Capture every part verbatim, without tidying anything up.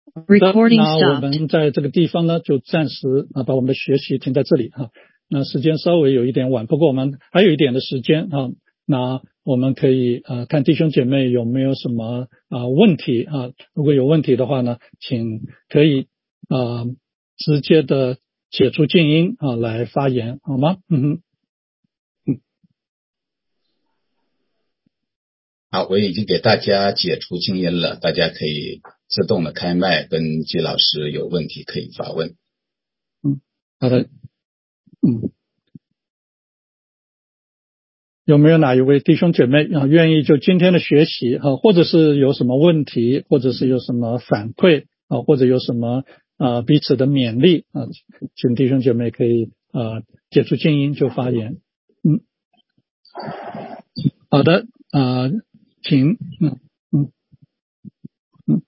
Recording 那我 stopped. 们在这个地方呢，就暂时啊把我们的学习停在这里哈。那时间稍微有一点晚，不过我们还有一点的时间啊。那我们可以呃看弟兄姐妹有没有什么啊、呃、问题啊？如果有问题的话呢，请可以啊、呃、直接的解除静音啊来发言，好吗？嗯哼。嗯。 好，我已经给大家解除静音了，大家可以自动的开麦，跟季老师有问题可以发问。 嗯，好的。嗯。有没有哪一位弟兄姐妹啊愿意就今天的学习啊，或者是有什么问题，或者是有什么反馈啊，或者有什么啊彼此的勉励啊，请弟兄姐妹可以啊解除静音就发言。嗯，好的啊，请嗯嗯嗯。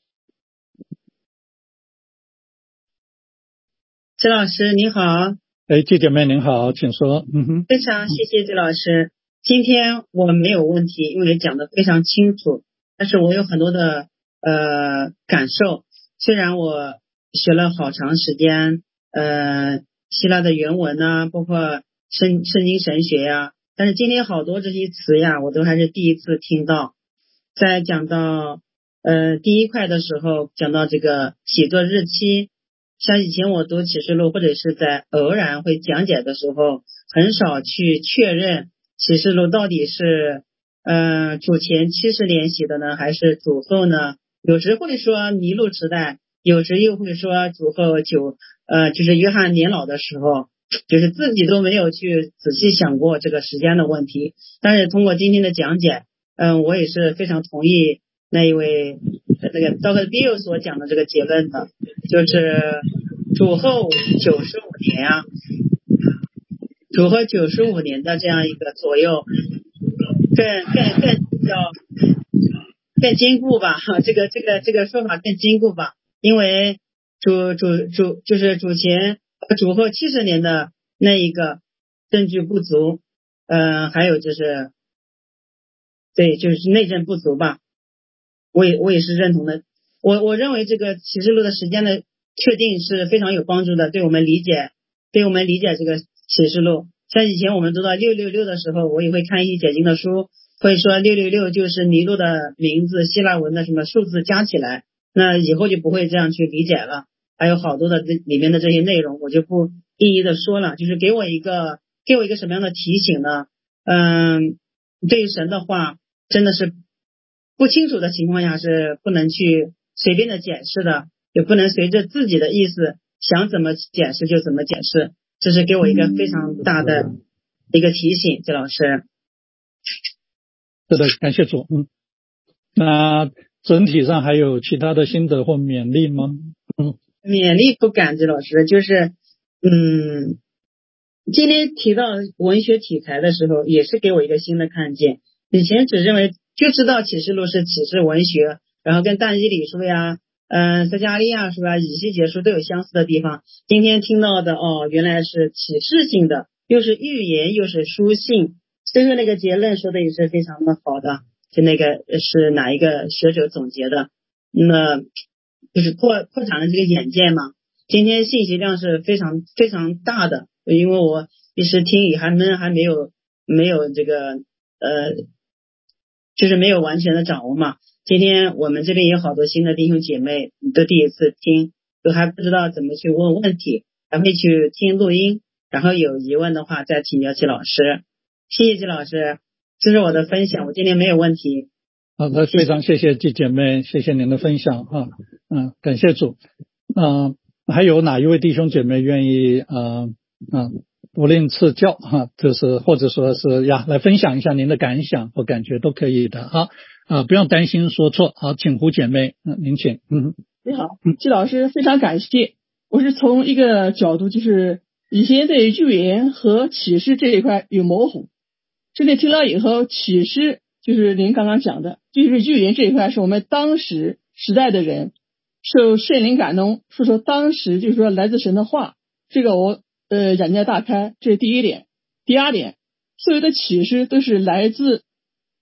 季老师你好。 哎，季姐妹您好，请说。嗯哼。 非常谢谢季老师。今天我没有问题，因为讲得非常清楚，但是我有很多的呃感受。虽然我学了好长时间呃希腊的原文啊，包括圣圣经神学呀、啊，但是今天好多这些词呀，我都还是第一次听到。在讲到呃第一块的时候，讲到这个写作日期，像以前我读启示录或者是在偶然会讲解的时候，很少去确认启示录到底是呃主前七十年写的呢，还是主后呢？有时会说尼禄时代，有时又会说主后九呃就是约翰年老的时候，就是自己都没有去仔细想过这个时间的问题。但是通过今天的讲解，嗯，我也是非常同意那一位那个 Doctor Bill 所讲的这个结论的，就是主后九十五年啊，主后九十五年的这样一个左右，更更更叫更坚固吧，哈，这个这个这个说法更坚固吧，因为主主主就是主前主后七十年的那一个证据不足，呃，还有就是对，就是内政不足吧。我也我也是认同的。我我认为这个启示录的时间的确定是非常有帮助的，对我们理解，对我们理解这个启示录。像以前我们读到六六六的时候，我也会看一些解经的书，会说六六六就是尼禄的名字，希腊文的什么数字加起来，那以后就不会这样去理解了。还有好多的这里面的这些内容，我就不一一的说了，就是给我一个给我一个什么样的提醒呢？嗯，对于神的话，真的是不清楚的情况下是不能去随便的解释的，也不能随着自己的意思想怎么解释就怎么解释，这是给我一个非常大的一个提醒，季老师。 是的，感谢主。嗯，那整体上还有其他的心得或勉励吗？嗯， 勉励不敢，季老师，就是嗯，今天提到文学题材的时候，也是给我一个新的看见。以前只认为就知道启示录是启示文学，然后跟但以理书呀、嗯，撒迦利亚书啊、以西结书都有相似的地方。今天听到的哦，原来是启示性的，又是预言又是书信，所以说那个结论说的也是非常的好的。就那个是哪一个学者总结的？那就是拓拓展了这个眼界嘛。今天信息量是非常非常大的，因为我一时听也还没还没有没有这个呃。就是没有完全的掌握嘛。今天我们这边有好多新的弟兄姐妹都第一次听，都还不知道怎么去问问题，还会去听录音，然后有疑问的话再请教季老师。谢谢季老师，这是我的分享，我今天没有问题。 好的，非常谢谢季姐妹，谢谢您的分享啊，嗯，感谢主。嗯、呃，还有哪一位弟兄姐妹愿意呃嗯不吝赐教哈，就是或者说是呀来分享一下您的感想或感觉都可以的哈啊，不用担心说错。好，请胡姐妹，嗯，您请。嗯， 你好，季老师，非常感谢。我是从一个角度，就是以前对预言和启示这一块有模糊，现在听了以后，启示就是您刚刚讲的，就是预言这一块是我们当时时代的人受圣灵感动，说说当时就是说来自神的话，这个我呃眼界大开，这是第一点。第二点，所有的启示都是来自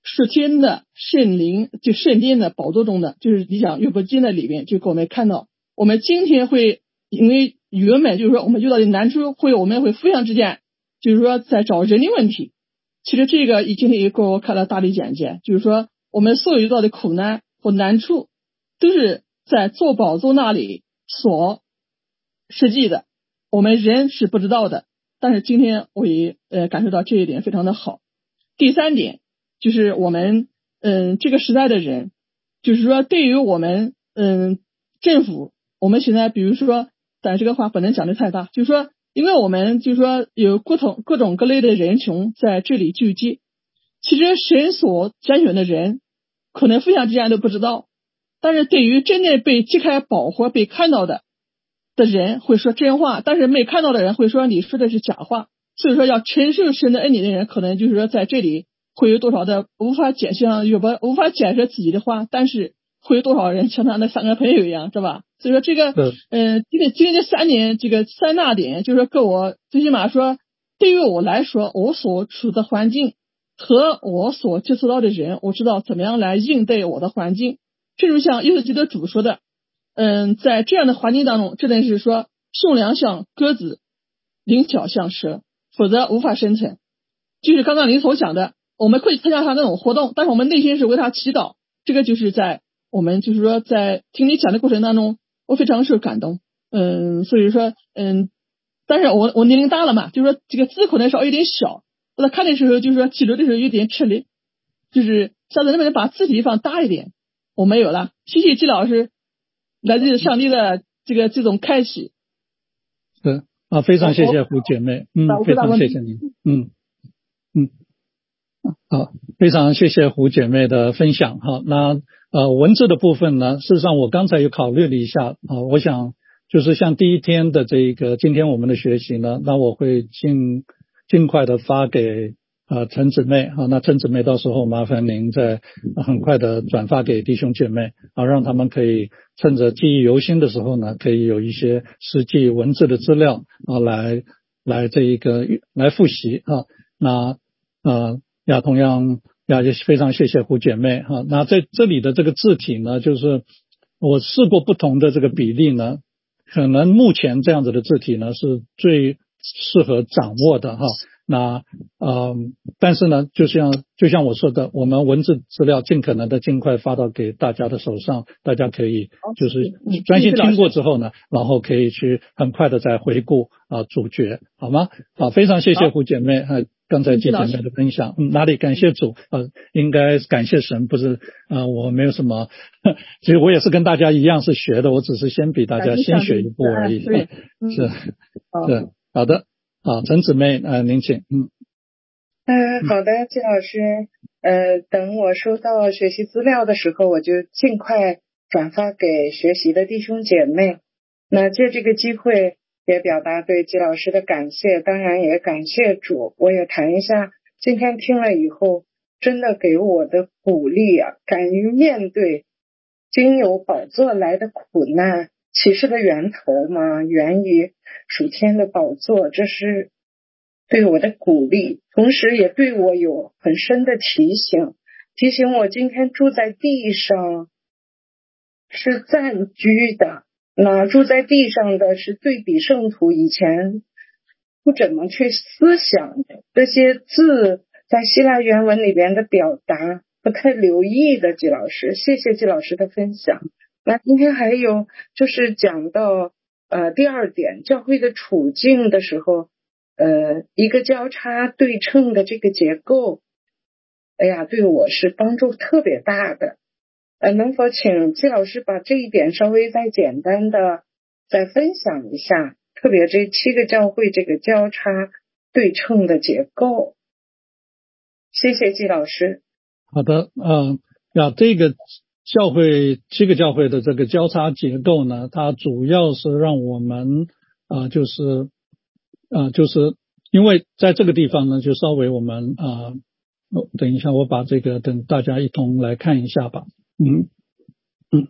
属天的圣灵，就圣殿的宝座中的，就是你想约伯记的里边，就给我们看到，我们今天会因为原本就是说我们遇到的难处，会我们会互相之间，就是说在找人的问题。其实这个今天也给我开了大的眼界，就是说我们所有遇到的苦难或难处，都是在做宝座那里所实际的，我们人是不知道的。但是今天我也呃感受到这一点非常的好。第三点就是我们嗯这个时代的人，就是说对于我们嗯政府，我们现在比如说，但这个话不能讲的太大，就是说因为我们就是说有各种各种各类的人群在这里聚集，其实神所拣选的人可能互相之间都不知道，但是对于真正被揭开保护被看到的的人会说真话，但是没看到的人会说你说的是假话。所以说要承受神的恩典的人，可能就是说在这里会有多少的无法解释约伯无法解释自己的话，但是会有多少人像他那三个朋友一样，是吧？所以说这个嗯、呃，今天今天这三点这个三大点，就是说跟我最起码说，对于我来说，我所处的环境和我所接触到的人，我知道怎么样来应对我的环境。正如像耶稣基督主说的，嗯，在这样的环境当中，真的是说兽良像鸽子，灵巧像蛇，否则无法生存。就是刚刚您所讲的，我们会参加他那种活动，但是我们内心是为他祈祷。这个就是在我们就是说在听你讲的过程当中，我非常受感动。嗯，所以说嗯，但是我我年龄大了嘛，就是说这个字可能稍微有点小，我在看的时候就是说记录的时候有点吃力，就是下次能不能把字体放大一点？我没有了，谢谢季老师，来自上帝的这个这种开启。 是啊，非常谢谢胡姐妹，嗯，非常谢谢您，嗯嗯，好，非常谢谢胡姐妹的分享哈。那呃文字的部分呢，事实上我刚才有考虑了一下啊，我想就是像第一天的这个今天我们的学习呢，那我会尽尽快的发给呃陈姊妹啊，那陈姊妹到时候麻烦您再很快的转发给弟兄姐妹啊，让他们可以趁着记忆犹新的时候呢，可以有一些实际文字的资料啊来来这一个来复习啊。那呃呀同样呀也非常谢谢胡姐妹哈。那在这里的这个字体呢，就是我试过不同的这个比例呢，可能目前这样子的字体呢是最适合掌握的哈。那呃，但是呢，就像就像我说的，我们文字资料尽可能的尽快发到给大家的手上，大家可以就是专心听过之后呢，然后可以去很快的再回顾啊主角，好吗？好，非常谢谢胡姐妹啊刚才季姐妹的分享，嗯，哪里感谢主啊、呃，应该感谢神，不是啊、呃，我没有什么，其实我也是跟大家一样是学的，我只是先比大家先学一步而已， 对， 是是好的。好，陈姊妹，呃，您请，嗯， 嗯、呃，好的，季老师，呃，等我收到学习资料的时候，我就尽快转发给学习的弟兄姐妹。那借这个机会，也表达对季老师的感谢，当然也感谢主。我也谈一下，今天听了以后，真的给我的鼓励啊，敢于面对经由宝座来的苦难。启示的源头嘛，源于属天的宝座，这是对我的鼓励，同时也对我有很深的提醒，提醒我今天住在地上是暂居的，那住在地上的是对比圣徒以前不怎么去思想的这些字，在希腊原文里边的表达不太留意的。季老师，谢谢季老师的分享。那今天还有就是讲到呃第二点，教会的处境的时候，呃一个交叉对称的这个结构，哎呀，对我是帮助特别大的。呃，能否请季老师把这一点稍微再简单的再分享一下，特别这七个教会这个交叉对称的结构？谢谢季老师。 好的，嗯，呀，这个教会七个教会的这个交叉结构呢，它主要是让我们啊、呃，就是啊、呃，就是因为在这个地方呢，就稍微我们啊、呃，等一下我把这个等大家一同来看一下吧，嗯嗯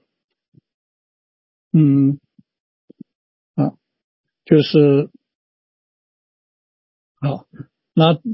嗯，啊，就是好，那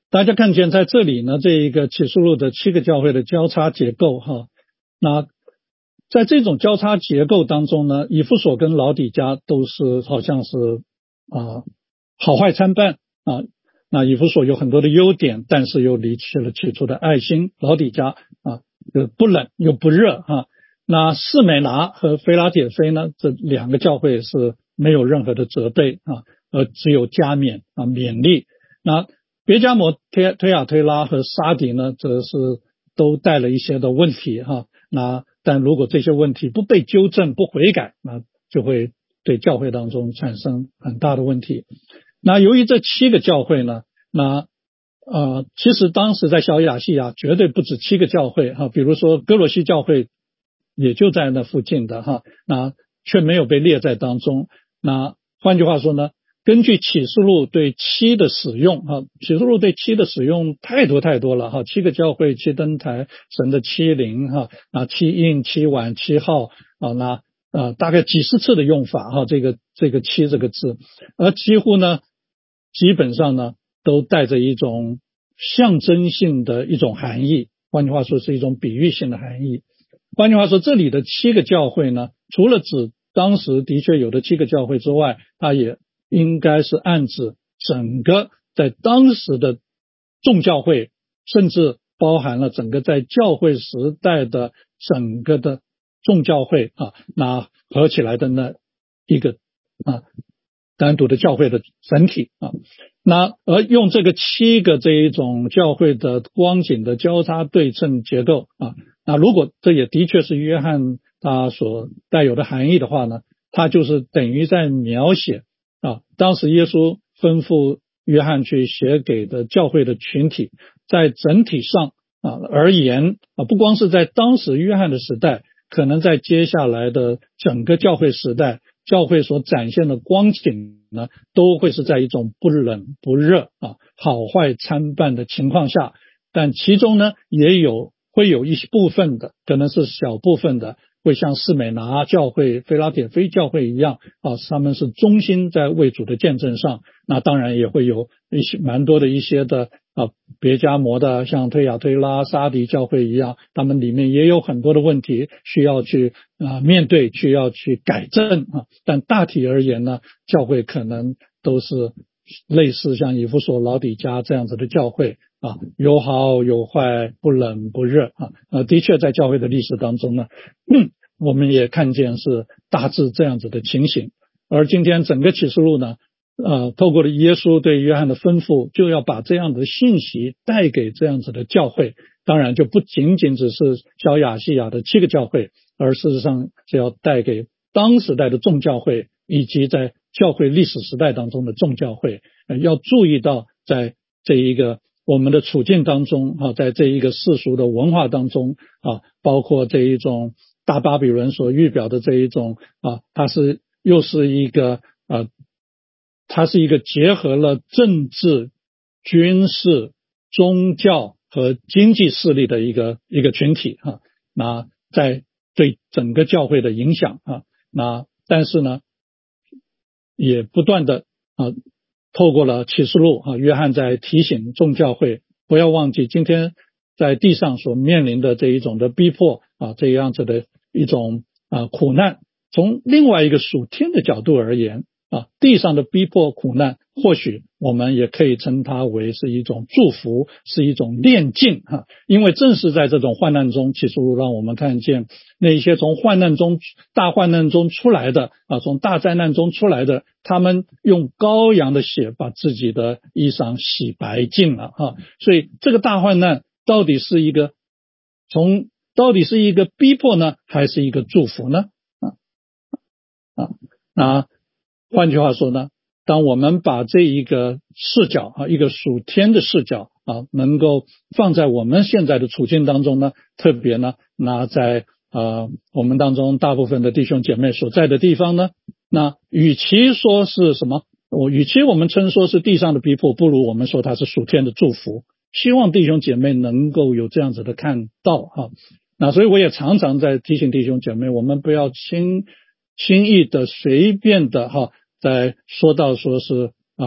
大家看见在这里呢，这一个启示录的七个教会的交叉结构哈，那在这种交叉结构当中呢，以弗所跟老底嘉都是好像是啊好坏参半啊。那以弗所有很多的优点，但是又离弃了起初的爱心。老底嘉啊，不冷又不热啊。那士美拿和腓拉铁非呢，这两个教会是没有任何的责备啊，而只有加勉啊勉励。那别迦摩、推推亚推拉和沙迪呢，则是都带了一些的问题哈。那但如果这些问题不被纠正、不悔改，那就会对教会当中产生很大的问题。那由于这七个教会呢，那呃，其实当时在小亚细亚绝对不止七个教会哈，比如说哥罗西教会也就在那附近的哈，那却没有被列在当中。那换句话说呢，根据启示录对七的使用哈，启示录对七的使用太多太多了哈，七个教会、七灯台、神的七灵哈，啊七印、七碗、七号啊，那呃大概几十次的用法哈，这个这个七这个字，而几乎呢，基本上呢都带着一种象征性的一种含义，换句话说是一种比喻性的含义。换句话说，这里的七个教会呢，除了指当时的确有的七个教会之外，它也应该是暗指整个在当时的众教会，甚至包含了整个在教会时代的整个的众教会啊，那合起来的那一个啊单独的教会的整体啊。那而用这个七个这一种教会的光景的交叉对称结构啊，那如果这也的确是约翰他所带有的含义的话呢，他就是等于在描写啊，当时耶稣吩咐约翰去写给的教会的群体，在整体上啊而言啊，不光是在当时约翰的时代，可能在接下来的整个教会时代，教会所展现的光景呢，都会是在一种不冷不热啊，好坏参半的情况下，但其中呢，也有会有一部分的，可能是小部分的，会像士美拿教会、腓拉铁非教会一样啊，他们是忠心在为主的见证上。那当然也会有一些蛮多的一些的啊，别迦摩的，像推亚推拉、沙迪教会一样，他们里面也有很多的问题需要去啊面对，需要去改正啊。但大体而言呢，教会可能都是类似像以弗所、老底嘉这样子的教会啊，有好有坏，不冷不热啊。呃，的确在教会的历史当中呢，嗯，我们也看见是大致这样子的情形。而今天整个启示录呢，呃，透过了耶稣对约翰的吩咐，就要把这样的信息带给这样子的教会。当然就不仅仅只是小亚细亚的七个教会，而事实上是要带给当时代的众教会，以及在教会历史时代当中的众教会，呃、要注意到在这一个我们的处境当中啊，在这一个世俗的文化当中啊，包括这一种大巴比伦所预表的这一种啊，它是又是一个啊，它是一个结合了政治、军事、宗教和经济势力的一个一个群体啊。那在对整个教会的影响啊，那但是呢，也不断的啊，透过了启示录啊，约翰在提醒众教会不要忘记今天在地上所面临的这一种的逼迫啊，这样子的一种啊苦难。从另外一个属天的角度而言啊，地上的逼迫苦难，或许我们也可以称它为是一种祝福，是一种炼净哈。因为正是在这种患难中，启示录让我们看见那一些从患难中、大患难中出来的啊，从大灾难中出来的，他们用羔羊的血把自己的衣裳洗白净了哈。所以这个大患难到底是一个从到底是一个逼迫呢，还是一个祝福呢？啊啊那。换句话说呢，当我们把这一个视角啊，一个属天的视角啊，能够放在我们现在的处境当中呢，特别呢，那在呃我们当中大部分的弟兄姐妹所在的地方呢，那与其说是什么，我与其我们称说是地上的逼迫，不如我们说它是属天的祝福。希望弟兄姐妹能够有这样子的看到哈。那所以我也常常在提醒弟兄姐妹，我们不要轻轻易的随便的哈，在说到说是呃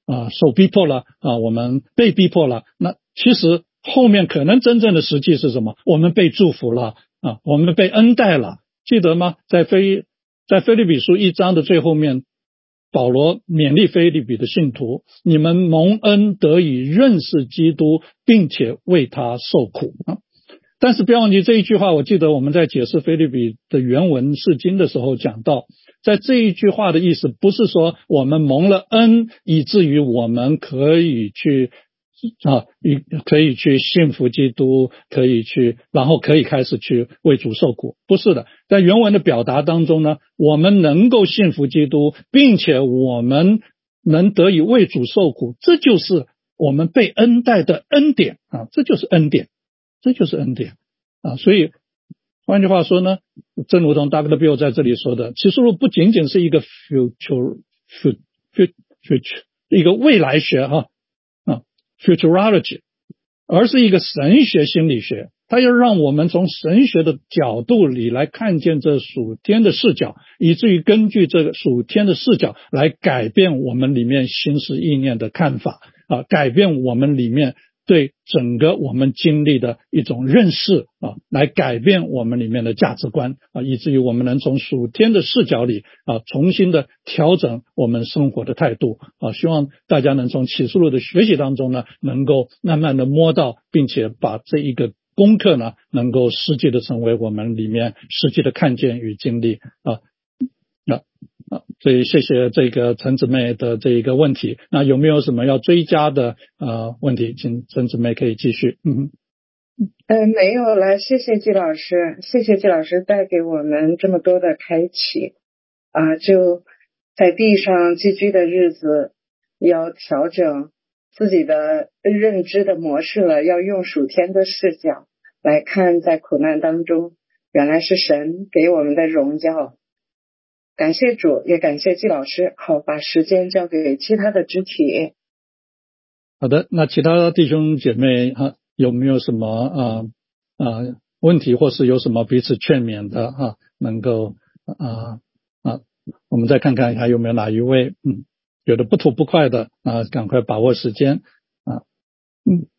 啊受逼迫了啊，我们被逼迫了。那其实后面可能真正的实际是什么？我们被祝福了啊，我们被恩待了。记得吗？在菲在腓立比书一章的最后面，保罗勉励腓立比的信徒，你们蒙恩得以认识基督，并且为他受苦啊。但是不要忘记这一句话，我记得我们在解释腓立比的原文释经的时候讲到，在这一句话的意思不是说我们蒙了恩以至于我们可以去啊，可以去信服基督，可以去，然后可以开始去为主受苦，不是的。在原文的表达当中呢，我们能够信服基督，并且我们能得以为主受苦，这就是我们被恩待的恩典啊，这就是恩典，这就是恩典啊。所以换句话说呢，正如同 Doctor Bill 在这里说的，启示录不仅仅是一个 future future future 一个未来学哈。futurology， 而是一个神学心理学，它要让我们从神学的角度里来看见这属天的视角，以至于根据这个属天的视角来改变我们里面心思意念的看法啊，改变我们里面对整个我们经历的一种认识啊，来改变我们里面的价值观啊，以至于我们能从属天的视角里啊，重新的调整我们生活的态度啊。希望大家能从启示录的学习当中呢，能够慢慢的摸到，并且把这一个功课呢，能够实际的成为我们里面实际的看见与经历啊。那啊，所以谢谢这个陈姊妹的这一个问题。那有没有什么要追加的呃问题？请陈姊妹可以继续。嗯呃，没有了，谢谢季老师，谢谢季老师带给我们这么多的开启啊！就在地上寄居的日子，要调整自己的认知的模式了，要用属天的视角来看，在苦难当中，原来是神给我们的荣耀。感谢主，也感谢季老师。好，把时间交给其他的肢体。 好的，那其他弟兄姐妹哈、啊，有没有什么啊啊问题，或是有什么彼此劝勉的哈、啊，能够啊啊，我们再看看还有没有哪一位嗯，觉得不吐不快的啊，赶快把握时间啊，嗯。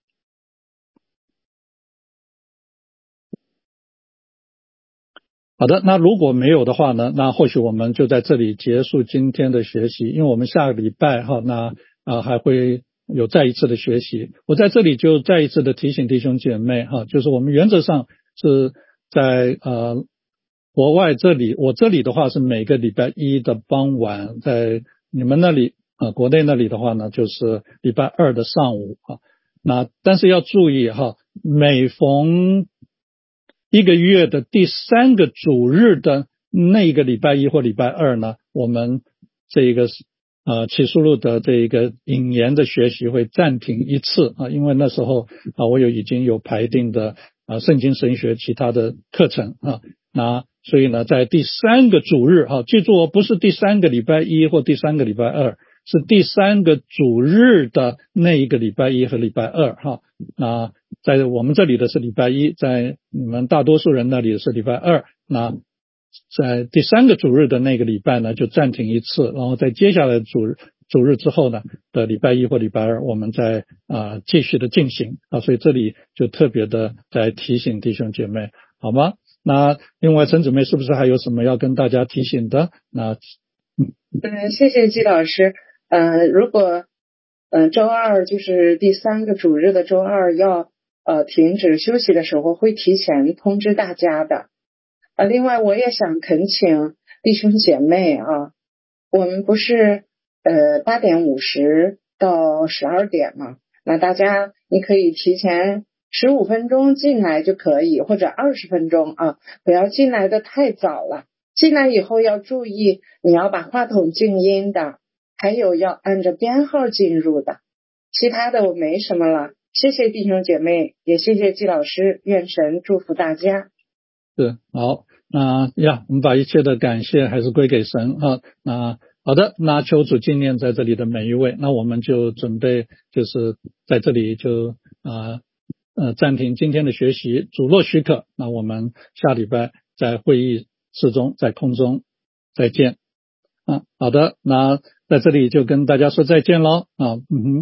好的，那如果没有的话呢，那或许我们就在这里结束今天的学习，因为我们下个礼拜哈，那啊还会有再一次的学习。我在这里就再一次的提醒弟兄姐妹哈，就是我们原则上是在呃国外这里，我这里的话是每个礼拜一的傍晚，在你们那里啊、呃、国内那里的话呢，就是礼拜二的上午啊。那但是要注意哈，每逢一个月的第三个主日的那个礼拜一或礼拜二呢，我们这个呃启示录的这个引言的学习会暂停一次啊，因为那时候啊我有已经有排定的啊圣经神学其他的课程啊，那所以呢在第三个主日啊，记住哦，不是第三个礼拜一或第三个礼拜二，是第三个主日的那一个礼拜一和礼拜二哈。那在我们这里的是礼拜一，在你们大多数人那里是礼拜二。那在第三个主日的那个礼拜呢，就暂停一次，然后在接下来主日主日之后呢的礼拜一或礼拜二，我们再啊、呃、继续的进行啊。所以这里就特别的在提醒弟兄姐妹，好吗？那另外陈姊妹是不是还有什么要跟大家提醒的？那嗯嗯，谢谢季老师。呃，如果嗯，周二就是第三个主日的周二要呃停止休息的时候，会提前通知大家的。啊，另外我也想恳请弟兄姐妹啊，我们不是呃八点五十到十二点嘛，那大家你可以提前十五分钟进来就可以，或者二十分钟啊，不要进来的太早了。进来以后要注意，你要把话筒静音的。还有要按照编号进入的，其他的我没什么了。谢谢弟兄姐妹，也谢谢季老师，愿神祝福大家。 是好，那呀，我们把一切的感谢还是归给神啊。那好的，那求主纪念在这里的每一位。那我们就准备就是在这里就啊呃暂停今天的学习，主若许可，那我们下礼拜在会议室中在空中再见。啊，好的，那在这里就跟大家说再见喽啊，嗯哼。